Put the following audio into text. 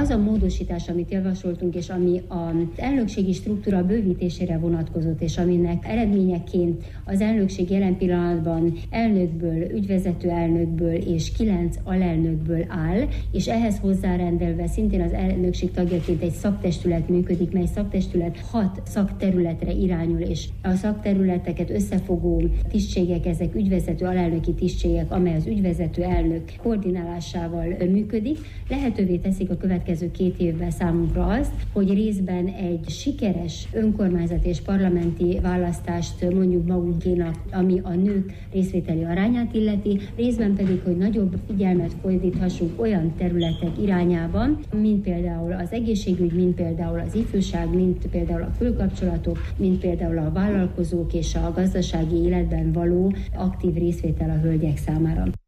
Az a módosítás, amit javasoltunk, és ami az elnökségi struktúra bővítésére vonatkozott, és aminek eredményeként az elnökség jelen pillanatban elnökből, ügyvezető elnökből és 9 alelnökből áll, és ehhez hozzárendelve szintén az elnökség tagjaként egy szaktestület működik, mely szaktestület 6 szakterületre irányul, és a szakterületeket összefogó tisztségek, ezek ügyvezető alelnöki tisztségek, amely az ügyvezető elnök koordinálásával működik, lehetővé teszik a következő 2 évben számunkra azt, hogy részben egy sikeres önkormányzati és parlamenti választást mondjuk magunkénak, ami a nők részvételi arányát illeti, részben pedig, hogy nagyobb figyelmet fordíthassunk olyan területek irányában, mint például az egészségügy, mint például az ifjúság, mint például a külkapcsolatok, mint például a vállalkozók és a gazdasági életben való aktív részvétel a hölgyek számára.